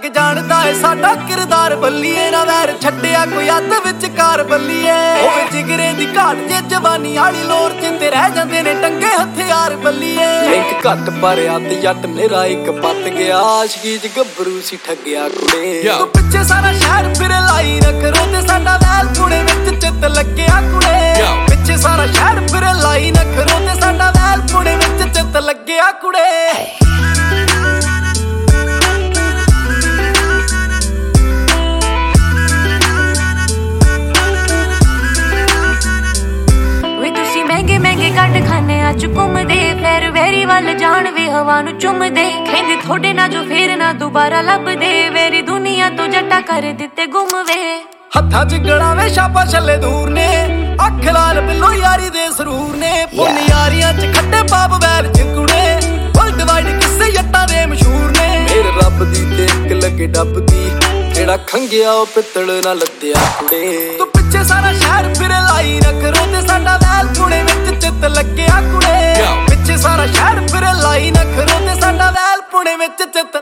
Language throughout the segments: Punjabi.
ਜਾਣਦਾ ਏ ਸਾਡਾ ਕਿਰਦਾਰ ਬੱਲੀਏ ਨਾ ਵੈਰ ਛੱਡਿਆ ਕੋਈ ਅੱਧ ਵਿਚਕਾਰ ਬੱਲੀਏ ਹੋਵੇ ਜਿਗਰੇ ਦੀ ਘਾਟ ਜੇ ਜਵਾਨੀ ਵਾਲੀ ਲੋਰ ਚ ਤੇ ਰਹਿ ਜਾਂਦੇ ਨੇ ਟੰਗੇ ਹਥਿਆਰ ਬੱਲੀਏ ਲਿੰਕ ਘੱਟ ਪਰ ਅੱਧ ਜੱਟ ਮੇਰਾ ਇੱਕ ਪੱਤ ਗਿਆ ਆਸ਼ਕੀ ਚ ਗੱਭਰੂ ਸੀ ਠੱਗਿਆ ਕੁੜੇ ਤੂੰ ਪਿੱਛੇ ਸਾਰਾ ਸ਼ਹਿਰ ਫਿਰ ਲਾਈ ਰੱਖਰੋ ਤੇ ਸਾਡਾ ਵੈਲ ਪੁਣੇ ਵਿੱਚ ਚਿੱਤ ਲੱਗਿਆ ਕੁੜੇ ਪਿੱਛੇ ਸਾਰਾ ਸ਼ਹਿਰ ਫਿਰ ਲਾਈ ਰੱਖਰੋ ਤੇ ਸਾਡਾ ਵੈਲ ਪੁਣੇ ਵਿੱਚ ਚਿੱਤ ਲੱਗਿਆ ਕੁੜੇ ਮਹਿੰਗੇ ਕੱਢ ਖਾਨੇ ਅੱਜ ਘੁੰਮਦੇ ਫੇਰ ਵੇਰੀ ਵੱਲ ਜਾਣ ਵੀ ਹਵਾ ਨੂੰ ਚੁੰਮਦੇ ਕਹਿੰਦੇ ਥੋੜੇ ਨਾ ਜੋ ਫੇਰ ਨਾ ਦੁਬਾਰਾ ਲੱਭਦੇ ਵੇਰੀ ਦੁਨੀਆ ਤੋਂ ਜੱਟਾ ਕਰ ਦਿੱਤੇ ਗੁੰਮ ਵੇ ਹੱਥਾਂ 'ਚ ਗੜਾਵੇ ਛਾਪਾ ਛੱਲੇ ਦੂਰ ਨੇ ਅੱਖ ਲਾਲ ਬਿੱਲੋ ਯਾਰੀ ਦੇ ਸਰੂਰ ਨੇ ਪੁੰਨ ਯਾਰੀਆਂ 'ਚ ਖੱਟੇ ਪਾਪ ਵੈਰ ਚਿੰਕੁੜੇ ਵਰਲਡ ਵਾਈਡ ਕਿਸੇ ਜੱਟਾਂ ਦੇ ਮਸ਼ਹੂਰ ਨੇ ਮੇਰੇ ਰੱਬ ਦੀ ਤੇ ਇੱਕ ਲੱਗੇ ਡੱਬ ਦੀ ਜਿਹੜਾ ਖੰਗਿਆ ਉਹ ਪਿੱਤਲ ਨਾ ਲੱਦਿਆ ਕੁੜੇ ਤੂੰ ਪਿੱਛੇ ਸਾਰਾ ਸ਼ਹਿਰ ਫਿਰ ਲਾਈ ਰੱਖਰੋ ਤੇ ਸਾਡਾ ਵੈਲ ਪੁਣੇ ਵਿੱਚ ਚਿੱਤ ਲੱਗਿਆ ਕੁੜੇ ਪਿੱਛੇ ਸਾਰਾ ਸ਼ਹਿਰ ਫਿਰ ਲਾਈ ਰੱਖਰੋ ਤੇ ਸਾਡਾ ਵੈਲ ਪੁਣੇ ਵਿੱਚ ਚਿੱਤ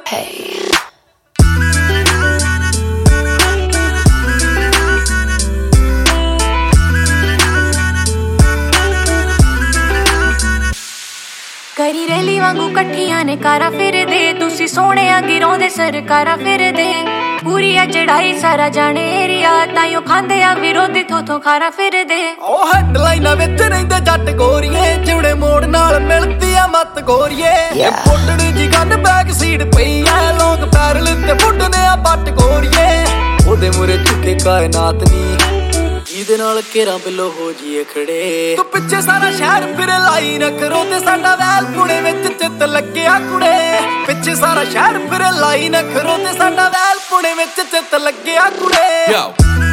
ਕਰੀ ਰੈਲੀ ਵਾਂਗੂ ਇਕੱਠੀਆਂ ਨੇ ਕਾਰਾਂ ਫਿਰਦੇ ਤੁਸੀਂ ਸੋਹਣਿਆ ਗਿਰੋਂਦੇ ਸਰਕਾਰਾਂ ਫਿਰਦੇ ਪੂਰੀ ਆ ਚੜਾਈ ਸਾਰਾ ਜਾਣੇ ਏਰੀਆ ਤਾਈਓ ਖਾਂਦੇ ਆ ਵਿਰੋਧੀ ਥੋਥੋਂ ਖਾਰਾ ਫਿਰਦੇ ਉਹ ਹੈਡਲਾਈਨਾਂ ਵਿੱਚ ਰਹਿੰਦੇ ਜੱਟ ਗੋਰੀਏ ਜਿਉੜੇ ਮੋੜ ਨਾਲ ਮਿਲਦੀ ਆ ਮੱਤ ਗੋਰੀਏ ਫੁੱਟੜੀ ਜੀ ਗੰਨ ਬੈਕ ਸੀਟ ਪਈ ਆ ਲੋਕ ਪੈਰਲ ਤੇ ਫੁੱਟਦੇ ਆ ਬੱਟ ਗੋਰੀਏ ਉਹਦੇ ਮੂਰੇ ਝੁਕੇ ਕਾਇਨਾਤ ਨੀ ਜਿਹਦੇ ਨਾਲ ਘੇਰਾਂ ਬਿੱਲੋ ਹੋ ਜੀਏ ਖੜੇ ਤੂੰ ਪਿੱਛੇ ਸਾਰਾ ਸ਼ਹਿਰ ਫਿਰ ਲਾਈ ਰੱਖਰੋ ਤੇ ਸਾਡਾ ਵੈਲ ਪੁਣੇ ਵਿੱਚ ਚਿੱਤ ਲੱਗਿਆ ਕੁੜੇ ਪਿੱਛੇ ਸਾਰਾ ਸ਼ਹਿਰ ਫਿਰ ਲਾਈ ਰੱਖਰੋ ਤੇ ਸਾਡਾ ਵੈਲ ਪੁਣੇ ਵਿੱਚ ਚਿੱਤ ਲੱਗਿਆ ਕੁੜੇ